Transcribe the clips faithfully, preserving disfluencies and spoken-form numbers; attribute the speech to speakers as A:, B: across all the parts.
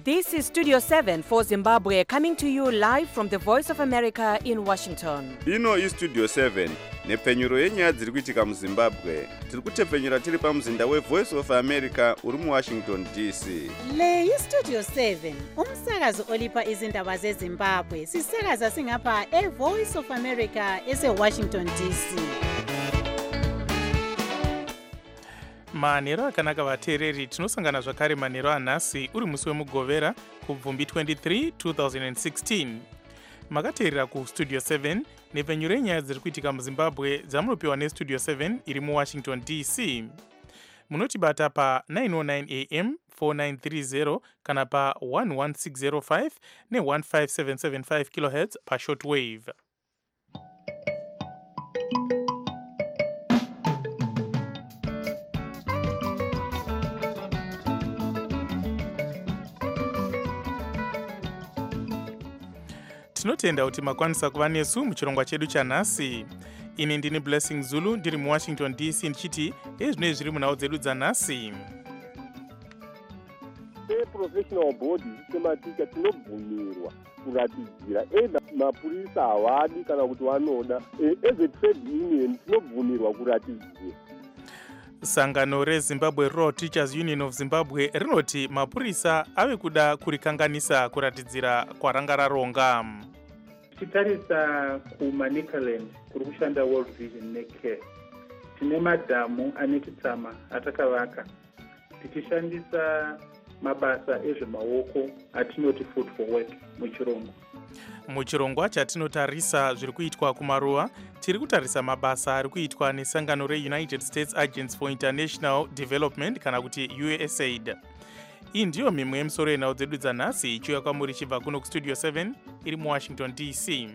A: This is Studio seven for Zimbabwe, coming to you live from the Voice of America in Washington.
B: Ino is Studio seven, nepfenyuro yenyaya dziri kuitika muZimbabwe. Tiri kutepfenyura tiri pamuzinda weVoice of America uri muWashington D C.
C: Le iStudio seven, umsakazo olipa izindaba zeZimbabwe. Sisakaza singapha eVoice of America eseWashington D C.
D: manhero akanaka vateereri, tinosangana zvakare manhero anhasi uri musi wemugovera kubvumbi twenty-three two thousand sixteen. Makateerera kuStudio seven nepfenyuro yenyaya dziri kuitika muZimbabwe dzamunopiwa neStudio seven iri muWashington D C. Munotibata pa nine oh nine A M four nine three zero kana pa one one six zero five ne one five seven seven five kilohertz pa shortwave. Tinotenda kuti makwanisa kuva nesu muchirongwa chedu chanhasi. Ini ndini Blessing Zulu ndiri muWashington D C ndichiti ezvinoi zviri munhau dzedu dzanhasi.
E: Professional body sematicha tinobvumirwa kuratidzira either mapurisa hawadi kana kuti vanoda, as a trade union tinobvumirwa kuratidzira.
D: Sangano reZimbabwe Law Teachers Union of Zimbabwe rinoti mapurisa ave kuda kurikanganisa kuratidzira kwaranga raronga.
F: Tichitarisa kuManicaland kuri kushanda World Vision neCare, tine madhamu ane chitsama atakavaka tichishandisa mabasa ezvemaoko atinoti food for work muchirongwa.
D: Muchirongwa chatinotarisa zviri kuitwa kumaruwa, tiri kutarisa mabasa ari kuitwa nesangano reUnited States Agents for International Development kana kuti U S A I D. Iyi ndiyo mimwe yemisoro yenhau dzedu dzanhasi ichiuya kwamuri chibva kuno kuStudio seven iri muWashington D C.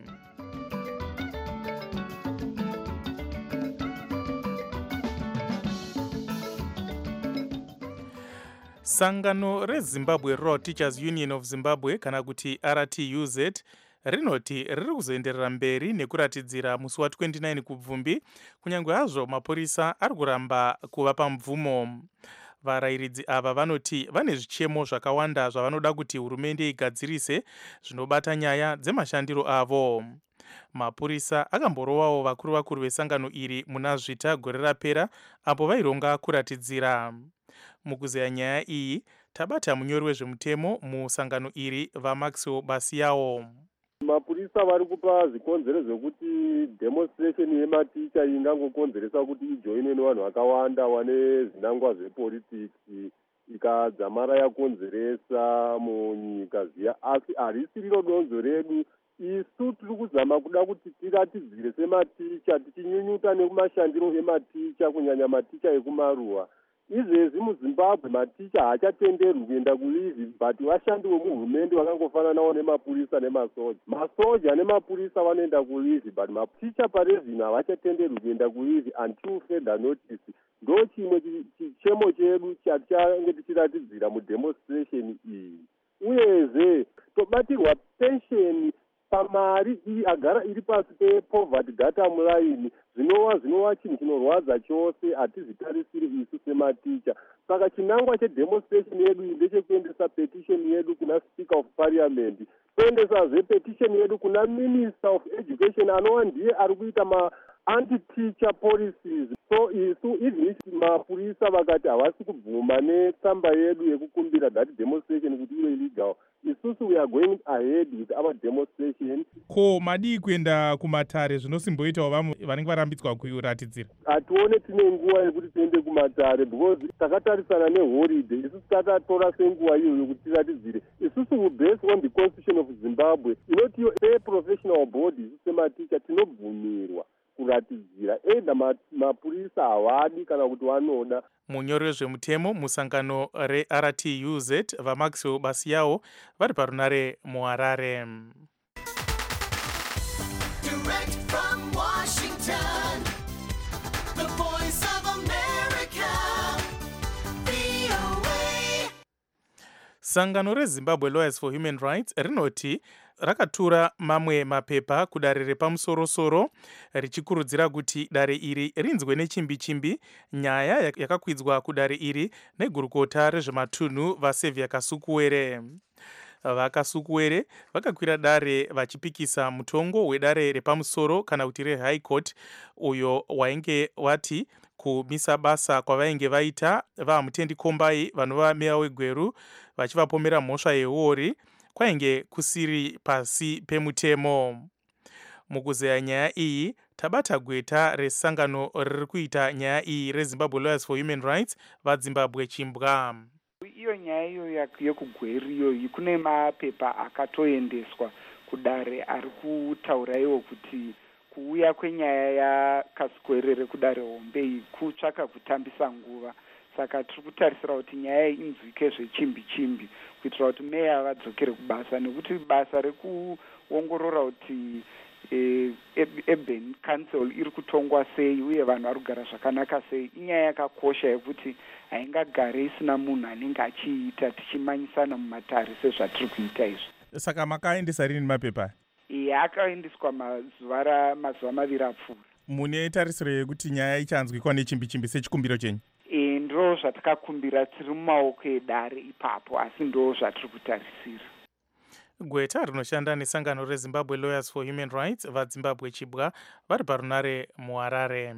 D: Sangano reZimbabwe Law Teachers Union of Zimbabwe kana kuti R T U Z rinoti riri kuzoenderera mberi nekuratidzira musi wa twenty-nine kubvumbi, kunyange hazvo mapurisa ari kuramba kuvapa mvumo. Varayiridzi ava vanoti vane zvichemo zvakawanda zvavanoda kuti hurumende igadzirise zvinobata nyaya dzemashandiro avo. Mapurisa akamborowawo vakuru vakuru vesangano iri muna Zvita gore rapera apo vaironga kuratidzira. Mukuzeya nyaya iyi tabata munyori wezvemutemo musangano iri vaMaxwell Basiyawo.
E: Mapurisa vari kupa zvikonzero zvekuti demonstration yematicha ingangokonzeresa kuti ijoinwe nevanhu vakawanda wane zvinangwa zvepolitics ikadzamara yakonzeresa munyika ziya, asi harisi riro donzo redu. Isu tiri kuzama kuda kuti tiratidzire sematicha tichinyunyuta nekumashandiro ematicha, kunyanya maticha ekumaruwa. Izvezvi muZimbabwe maticha haachatenderwi kuenda kulivi, but vashandi vemuhurumende vakangofananawo nemapurisa nemasoja. Masoja nemapurisa vanoenda kulivi, but maticha parezvino havachatenderwi kuenda kulivi until further notice. Ndo chimwe chichemo chedu chatichange tichiratidzira mudemonstration iyi. Uyezve tobatirwa pension pamari iyi agara iri pasi pepoverty data line, zvinova zvinova chinhu chinorwadza chose, hatizvitarisiri isu sematicha. Saka chinangwa chedemonstration yedu ndechekuendesa petition yedu kuna Speaker of Parliament, toendesazve petition yedu kuna Minister of Education anova ndiye ari kuita ma anti-teacher policies. So isu even mapurisa vakati havasi kubvuma netsamba yedu yekukumbira that demonstration kuti ive illegal, isusu we are going ahead with our demonstration.
G: Ko madii kuenda kumatare zvinosimboitawo vamwe vanenge varambidzwa kuratidzira?
E: Hatione tine nguva yekuti tiende kumatare because takatarisana neholiday. Isusu tatatora senguva iyoyo kuti tiratidzire. Isusu based on the constitution of Zimbabwe inoti seprofessional body isu sematicha tinobvumirwa kuratidzira either mapurisa hawadi kana kuti vanoda.
D: Munyori wezvemutemo musangano reR T U Z vaMaxwell Basiyawo vari parunare muHarare.
H: Direct from Washington, the Voice of America, V O A.
D: Sangano reZimbabwe Lawyers for Human Rights rinoti rakatura mamwe mapepa kudare repamusoro-soro richikurudzira kuti dare iri rinzwe nechimbi-chimbi nyaya yakakwidzwa kudare iri negurukota rezvematunhu vaSaviour Kasukuwere. VaKasukuwere vakakwira dare vachipikisa mutongo wedare repamusoro kana kuti reHigh Court uyo wainge wati kumisa basa kwavainge vaita vaMutendi Kombai vanova meya weGweru vachivapomera mhosva yehuori kwainge kusiri pasi pemutemo. Mukuzeya nyaya iyi tabata gweta resangano riri kuita nyaya iyi reZimbabwe Lawyers for Human Rights vaZimbabwe Chimbwa.
I: Iyo nyaya iyo yekuGweru iyoyi kune mapepa akatoendeswa kudare ari kutaura iwo kuti kuuya kwenyaya yaKasukuwere kudare hombe iyi kutsvaka kutambisa nguva. Saka tiri kutarisira kuti nyaya iyi inzwike zvechimbi chimbi kuitira kuti meya vadzokere kubasa, nekuti basa rekuongorora kuti Urban Council iri kutongwa sei uye vanhu vari kugara zvakanaka sei inyaya yakakosha yekuti haingagare isina munhu anenge achiita tichimanyisana mumatare sezvatiri kuita izvi.
G: Saka makaendesa rini mapepa?
I: Iye akaendeswa mazuva mazuva maviri apfuura.
G: Mune tarisiro yekuti nyaya ichanzwikwa nechimbi-chimbi sechikumbiro chenyu?
I: E, ndo zvatakakumbira, tiri mumaoko edare ipapo, asi ndo zvatiri kutarisira.
D: Gweta rinoshanda nesangano reZimbabwe Lawyers for Human Rights vaZimbabwe Chibwa vari parunare muHarare.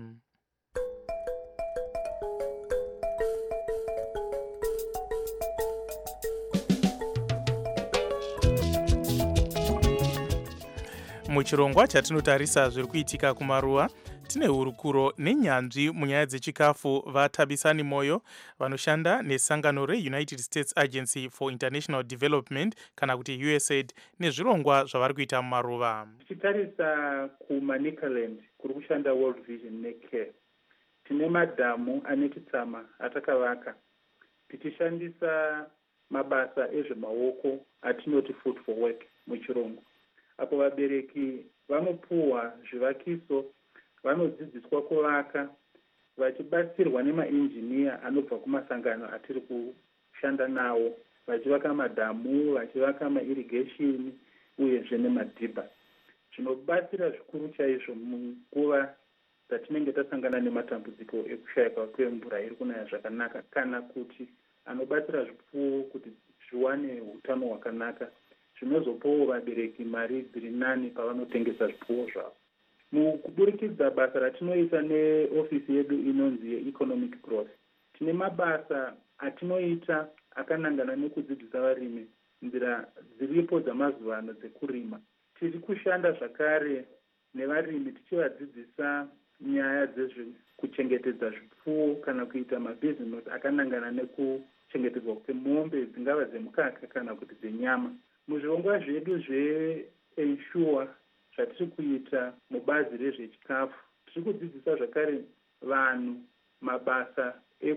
D: Muchirongwa chatinotarisa zviri kuitika kumaruwa tine hurukuro nenyanzvi munyaya dzechikafu vaTabisani Moyo vanoshanda nesangano reUnited States Agency for International Development kana kuti U S A I D nezvirongwa zvavari kuita mumaruva.
F: Tichitarisa kuManicaland kuri kushanda World Vision neCare, tine madhamu ane chitsama atakavaka tichishandisa mabasa ezvemaoko atinoti food for work muchirungu, apo vabereki vanopuwa zvivakiso, vanodzidziswa kuvaka vachibatsirwa nemainjiniya anobva kumasangano atiri kushanda nawo, vachivaka madhamu, vachivaka mairrigation uyezve nemadhibha. Zvinobatsira zvikuru chaizvo munguva dzatinenge tasangana nematambudziko ekushayika kwemvura iri kunaya zvakanaka, kana kuti anobatsira zvipfuwo kuti zviwane hutano hwakanaka, zvinozopawo vabereki mari dziri nani pavanotengesa zvipfuwo zvavo. Mukuburikidza basa ratinoita neofisi yedu inonzi yeEconomic Growth, tine mabasa atinoita akanangana nekudzidzisa varimi nzira dziripo dzamazuva ano dzekurima. Tiri kushanda zvakare nevarimi tichivadzidzisa nyaya dzezvekuchengetedza zvipfuwo kana kuita mabhizinesi akanangana nekuchengetedzwa kwemombe dzingava dzemukaka kana kuti dzenyama. Muzvirongwa zvedu zveEnsure zvatiri kuita mubazi rezvechikafu, tiri kudzidzisa zvakare vanhu mabasa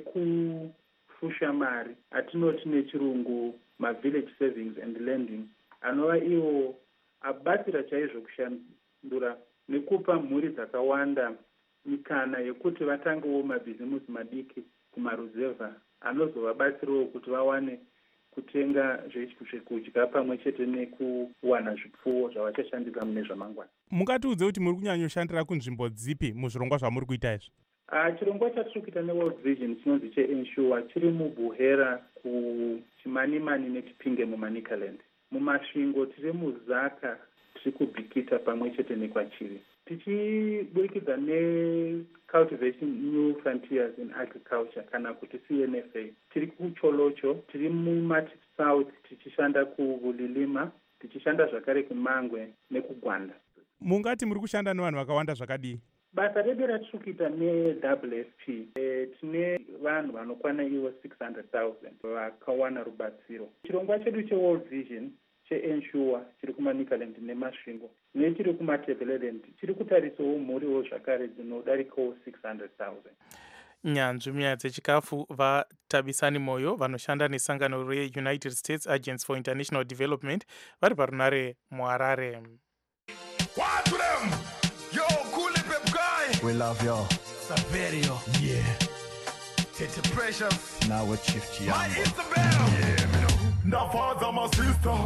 F: ekufusha mari atinoti nechirungu mavillage savings and lending, anova iwo abatsira chaizvo kushandura nekupa mhuri dzakawanda mikana yekuti vatangewo mabhizimusi madiki kumaruzevha anozovabatsirawo kuti vawane kutenga zvekudya pamwe chete nekuwana zvipfuwo zvavachashandisa mune zvamangwana.
G: Mungatiudze kuti muri kunyanyoshandira kunzvimbo dzipi muzvirongwa zvamuri kuita izvi?
F: Uh, chirongwa chatiri kuita neWorld Vision chinonzi cheEnsure chiri muBuhera, kuChimanimani neChipinge muManicaland. Mumasvingo tiri muZaka, tiri kuBhikita pamwe chete nekwaChiri. Tichiburikidza neCultivation New Frontiers in Agriculture kana kuti C N F A, tiri kuCholocho, tiri muMatip South tichishanda kuVulilima, tichishanda zvakare kuMangwe nekugwanda.
G: Mungati muri kushanda nevanhu vakawanda zvakadii?
F: Basa redu ratiri kuita neW F P e, tine vanhu vanokwana ivo six hundred thousand vakawana rubatsiro. Chirongwa chedu cheWorld Vision cheEnsure chiri kuManicaland nemasvingo nechiri kuMatebeleland chiri kutarisawo mhuriwo zvakare dzinodarikawo six hundred thousand.
D: Nyanzvi munyaya dzechikafu vaTabisani Moyo vanoshanda nesangano reUnited States Agency for International Development vari parunare muHarare.
H: What to them? Yo, cool pep guy.
J: We love you.
H: Saverio. Yeah. Tete Precious.
J: Now with Chief Chiambo.
H: My Isabel. Yeah, me know. Now father, my sister.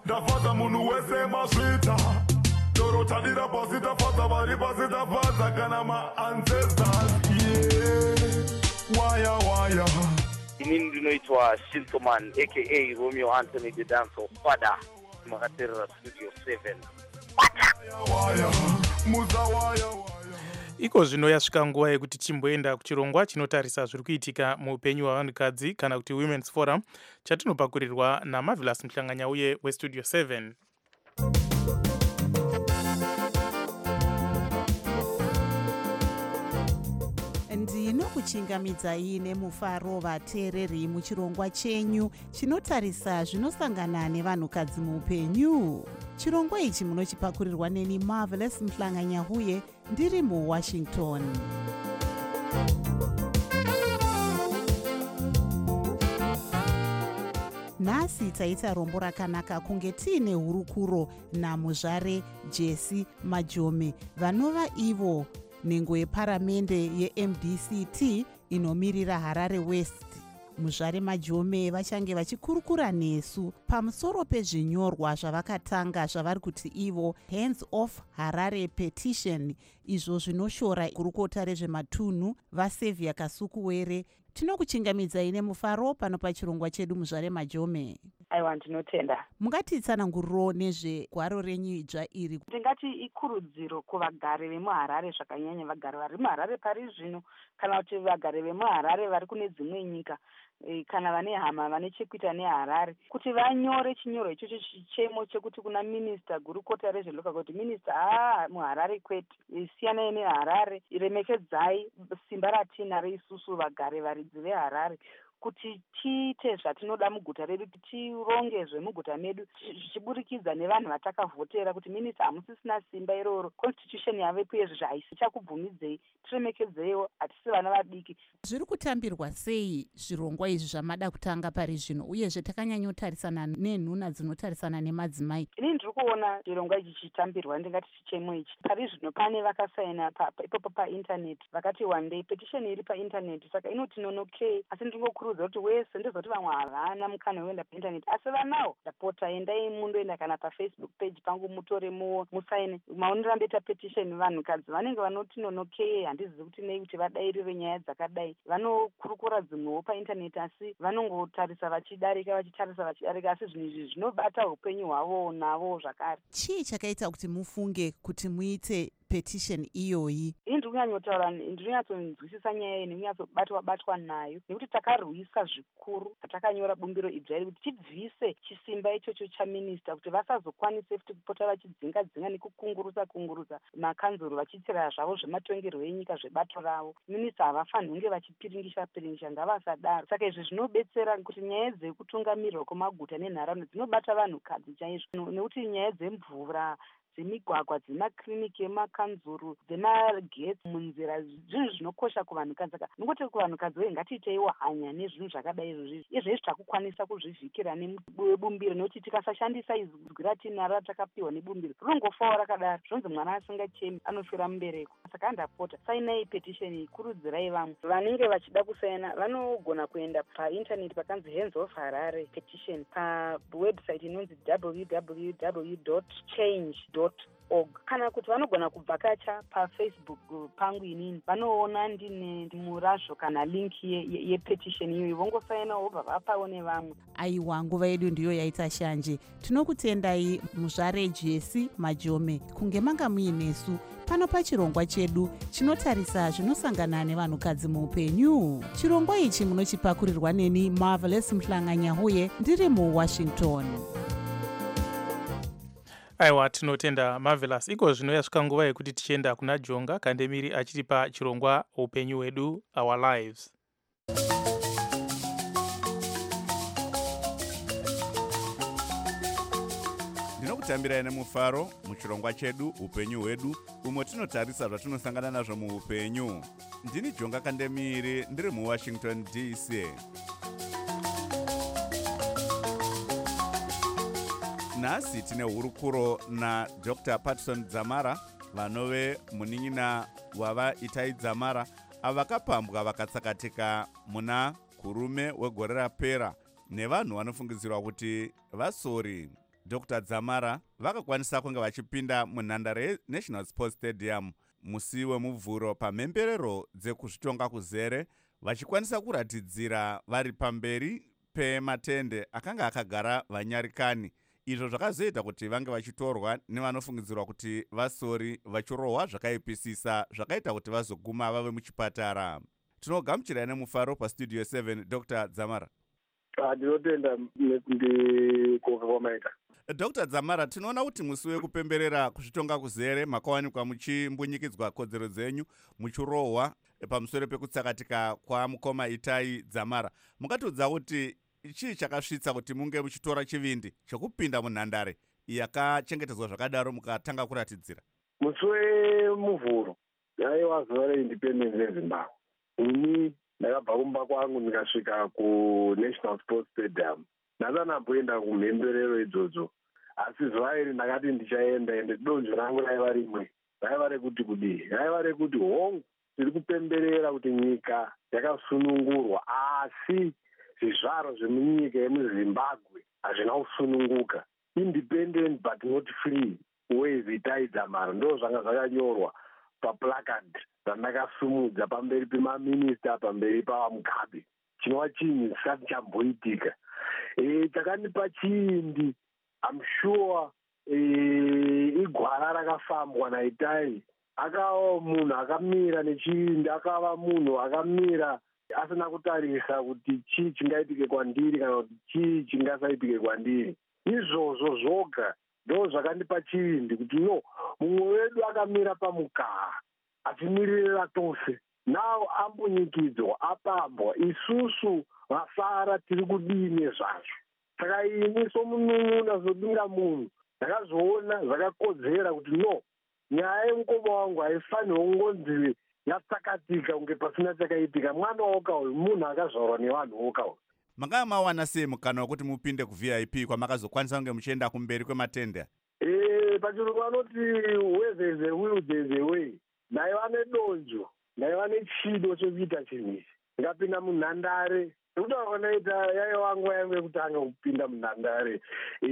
H: ndafadza munhu wese masvita torotadira pasi tafadza vari pasi tafadza kana maancestors yeah. waya waya
J: inini ndinoitwa Shintoman aka Romeo Anthony the Dancer Fada makaterera studio seven
H: waya muza waya waya.
D: Iko zvino yasvika nguva yekuti timboenda kuchirongwa chinotarisa zviri kuitika muupenyu hwavanhukadzi kana kuti Women's Forum chatinopakurirwa naMarvelous Mhlanganyauye westudio seven.
C: ndinokuchingamidzai nemufaro vateereri muchirongwa chenyu chinotarisa zvinosangana nevanhukadzi muupenyu. Chirongwa ichi munochipakurirwa neni Marvelous Mhlanganyauye ndiri muWashington. Nhasi taita rombo rakanaka kunge tiine hurukuro namuzvare Jesse Majome vanova ivo nhengo yeparamende ye-M D C T inomirira Harare West. Muzvare Majome vachange vachikurukura nesu pamusoro pezvinyorwa zvavakatanga zvavari kuti ivo Hands Off Harare Petition, izvo zvinoshora gurukota rezvematunhu vaSaviour Kasukuwere. Tinokuchingamidzai nemufaro pano pachirongwa chedu muzvare Majome.
K: Aiwa, ndinotenda.
C: Mungatitsananguriro nezvegwaro renyu idzva iri.
K: Ndingati ikurudziro kuvagari vemuHarare, zvakanyanya vagari vari muHarare pari zvino, kana kuti vagari vemuHarare vari kune dzimwe nyika, kana vane hama vane chekuita neHarare, kuti vanyore chinyorwa ichocho chichemo chekuti kuna minista gurukota rezvelocal kuti minista ah muHarare kwete, siyanai neHarare, remekedzai simba ratinaro isusu vagari varidzi veHarare, kuti tiite zvatinoda muguta redu, tironge zvemuguta medu zvichiburikidza nevanhu vatakavhotera kuti minista hamusisina simba iroro, constitution yave kuyezvo haisi chakubvumidzei, tiremekedzeiwo, hatisi vana vadiki.
C: Zviri kutambirwa sei zvirongwa izvi zvamada kutanga pari zvino, uyezve takanyanyotarisana nenhuna dzinotarisana nemadzimai?
K: Ini ndiri kuona zvirongwa ichi chichitambirwa, ndingati chichemo ichi pari zvino pane vakasaina ipopo paintaneti vakati one day petition iri paintaneti, saka inoti nonokei, asi ndingokurudzira kuti wese ndizoti vamwe havana mukana wekuenda paintaneti, asi vanawo ndapota endai mundoenda kana pafacebook page pangu mutore musaine maunirambe petition. Vanhukadzi vanenge vanoti nonokei, handizivi kuti nei kuti vadairire nyaya dzakadai, vanokurukura dzimwewo paintaneti asi vanongotarisa vachidarika vachitarisa vachidarika, asi zvinhu izvi zvinobata upenyu hwavo navo zvakare.
C: Chii chakaita kuti mufunge kuti muite petition iyoyi?
K: Ini ndiri kunyanyotaura, ndiri kunyatsonzwisisa nyaya iyi nekunyatsbatwa batwa nayo, nekuti takarwisa zvikuru patakanyora bumbiro idzva kuti tibvise chisimba ichocho chaminista, kuti vasazokwanise futi kupota vachidzinga dzinga nekukungurusa kungurusa makanzuru vachitsira zvavo zvematongerwo enyika zvebato ravo. Minista havafaniri kunge vachipiringisha piringisha, ngavasadaro. Saka izvi zvinobetsera kuti nyaya dzekutungamirwa kwemaguta nenharaunda dzinobata vanhukadzi chaizvo, nekuti nyaya dzemvura, dzemigwagwa, dzemakiriniki emakanzuru, dzemagetsi munzira, zvinhu zvinokosha kuvanhukadzi. Saka ningoti kuvanhukadzi wei ngatiiteiwo hanya nezvinhu zvakadai izvozvi, izvezvi takukwanisa kuzvivhikira nebumbiro, nekuti tikasashandisa izwi ratinaro ratakapiwa nebumbiro rinongofawo rakadaro, zvonzi mwana asingachemi anofira mubereko. Saka andapota sainai petition iyi, kurudzirai vamwe vanenge vachida kusaina vanogona kuenda paintaneti pakanzi Hands Off Harare Petition, pawebsite inonzi w w w dot change dot org, kana kuti vanogona kubvakacha pafacebook pangu inini, vanoona ndine murazvo kana link yepetition iyoyo, vongosaina vobva vapawo nevamwe.
C: Aiwa, nguva yedu ndiyo yaita shanje. Tinokutendai muzvare Jesse Majome kunge manga muinesu pano pachirongwa chedu chinotarisa zvinosangana nevanhukadzi muupenyu. Chirongwa ichi munochipakurirwa neni Marvelous Mhlanganyauye ndiri muWashington.
D: Aiwa, tinotenda Marvelous. Iko zvino yasvika nguva yekuti tichienda kuna Jonga Kandemiri achitipa chirongwa upenyu hwedu, Our Lives.
B: Ndinokutambirai nemufaro muchirongwa chedu upenyu hwedu, umwe tinotarisa zvatinosangana nazvo muupenyu. Ndini Jonga Kandemiri ndiri muWashington D C. Nhasi tine hurukuro naDr Patson Dzamara, vanove munin'ina wava Itai Dzamara, ava vakapambwa vakatsakatika muna kurume wegore rapera nevanhu vanofungidzirwa kuti vasori. Doctor Dzamara vakakwanisa kunge vachipinda munhandare yeNational Sports Stadium musi wemuvhuro pamhemberero dzekuzvitonga kuzere, vachikwanisa kuratidzira vari pamberi pematende akanga akagara vanyarikani. Izvo zvakazoita kuti vange vachitorwa nevanofungidzirwa kuti vasori, vachirohwa zvakaipisisa zvakaita kuti vazoguma vave muchipatara. Tinogamuchirai nemufaro pastudio seven, Doctor Dzamara.
L: Ndinotenda ndikoka kwamaita.
B: Doctor Dzamara, tinoona kuti musi wekupemberera kuzvitonga kuzere makawanikwa muchimbunyikidzwa kodzero dzenyu, muchirohwa pamusoro pekutsakatika kwamukoma Itai Dzamara. Mukatudza kuti chii chakasvitsa kuti munge muchitora chivindi chokupinda munhandare yakachengetedzwa zvakadaro mukatanga kuratidzira?
L: Musi wemuvhuro aiwa zuva reindependence yeZimbabwe. Ini ndakabva kumba kwangu ndikasvika kuNational Sports Stadium. Ndakanyamboenda kumhemberero idzodzo, asi zuva iri ndakati ndichaenda, ende donzvo rangu raiva rimwe, raiva rekuti kudii, raiva rekuti hongu tiri kupemberera kuti nyika yakasunungurwa, asi zvizvaro zvemunyika yemuZimbabwe hazvina kusununguka. Independent but not free, ways Itai Dzamara, ndo zvanga zvakanyorwa paplakadi zvandakasumudza pamberi pemaminista, pamberi paMugabe. Chinova chinhu chisati chamboitika. E, chakandipa chindi, I'm sure e, igwara rakafambwa naItai. Akava munhu akamira nechindi, akava munhu akamira asina kutarisa kuti chii chingaitike kwandiri kana kuti chii chingasaitike kwandiri. Izvozvo zvoga ndo zvakandipa chindi kuti no, mumwe wedu akamira pamukaa achimirira tose, nawo ambunyikidzwa, apambwa, isusu vasara tiri kudini zvacho. Saka ini somunun'una zodinga munhu ndakazoona zvakakodzera kuti no, nyaya yemukoma wangu haifanirwi kungonzi yatsakatika kunge pasina chakaitika. Mwana woga uyu munhu akazvarwa nevanhu voga uyu.
B: Manga mawana sei mukana wekuti mupinde kuV I P kwamakazokwanisa kunge muchienda kumberi kwematende?
L: Eh, pachirungu vanoti where there is a will there is a way. Ndaiva nedonzvo, ndaiva nechido chekuita chinhu ichi. Ndikapinda munhandare, nekuti vakanaita yaiva wangu yangu yekutanga kupinda munhandare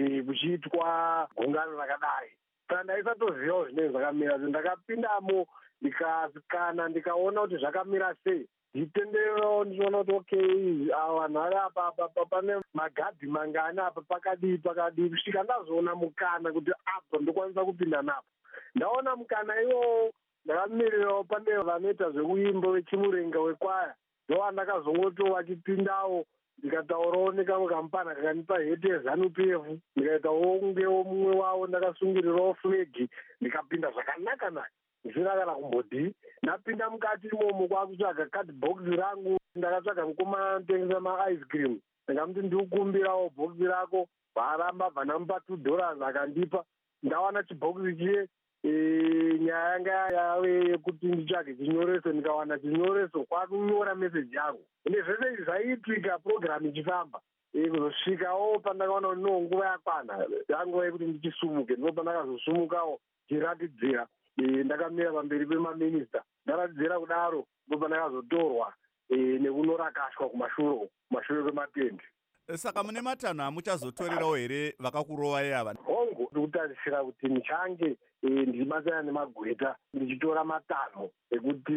L: kuchiitwa gungano rakadai. Saka ndaisatozivawo zvinenge zvakamira. Ndakapindamo ndikasikana ndikaona kuti zvakamira sei. Nditendererawo ndichiona kuti okay, ava vanhu vari apa pane magadhi mangani apa pakadii pakadii, kusvika ndazoona mukana kuti apa ndokwanisa kupinda napo. Ndaona mukana iwowo, ndakamirirawo pane vanoita zvekuimba vechimurenga wekwaya. Ndo ndakazongoti vachipindawo ndikataurawo nekamwe kamupana kakanipa heti yeZanu P F, ndikaitawo kungewo mumwe wavo, ndakasungirirawo flegi, ndikapinda zvakanaka naka. Zvisina kana kumbodii. Ndapinda mukati imomo kwakutsvaga kadhibhokisi rangu, ndakatsvaga mukoma anotengesa maice cream. Ndikamuti ndikukumbirawo bhokisi rako, vaaramba bvanamupa two dollars akandipa. Ndawana chibhokisi chiye. E, nyaya yanga yave yekuti nditsvage chinyoreso, ndikawana chinyoreso kwakunyora meseji yangu. Ende zvese izvi zvaiitika program ichifamba. E, kuzosvikawo pandakaona kuti no, nguva yakwana yanguva yekuti ndichisumuke. Ndipo pandakazosumukawo chiratidzira. E, ndakamira pamberi pemaminista, ndaratidzira kudaro, ndipo pandakazotorwa e, nekunorakashwa kumashuro, kumashure kwematende.
B: Saka mune matanho amuchazotorerawo here vakakurova iyava?
L: Hongu ndikutarisira kuti ndichange ndichibatsira nemagweta ndichitora matanho ekuti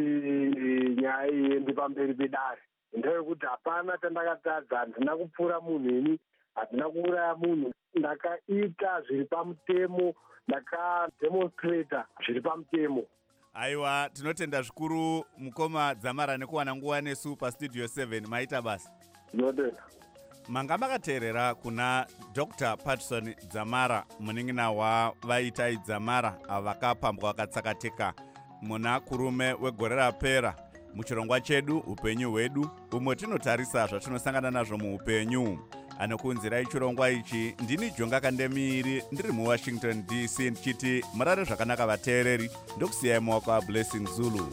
L: nyaya iende pamberi pedare. Ndava yekuti hapana chandakatadza, handina kupfura munhu ini, handina kuuraya munhu. Ndakaita zviri pamutemo, ndakademonstrata zviri pamutemo.
B: Aiwa, tinotenda zvikuru mukoma Dzamara nekuwana nguva nesu pastudio seven. Maita basa.
L: Ndinotenda.
B: Manga makateerera kuna Doctor Patson Dzamara, munin'ina wavaItai Dzamara ava vakapambwa vakatsakatika muna kurume wegore rapera muchirongwa chedu upenyu hwedu, umwe tinotarisa zvatinosangana nazvo muupenyu. Anokunzirai chirongwa ichi ndini Jonga Kandemiri, ndiri muWashington D C, ndichiti murare zvakanaka vateereri, ndokusiyai muwako aBlessing Zulu.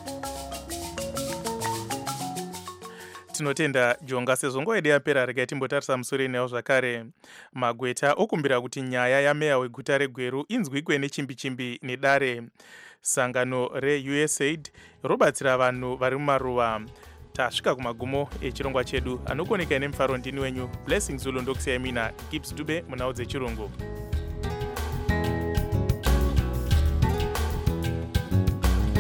D: Tinotenda Jonga. Sezvo nguva yedu yapera, regai timbotarisa musoro nawo zvakare. Magweta okumbira kuti nyaya yameya weguta reGweru inzwikwe nechimbi-chimbi nedare. Sangano reUSAID robatsira vanhu vari mumaruva. tasvika kumagumo echirongwa chedu. Anokuoneka nemufaro ndini wenyu Blessing Zulu, ndokusiyai mina Gibbs Dube munhau dzechirungu.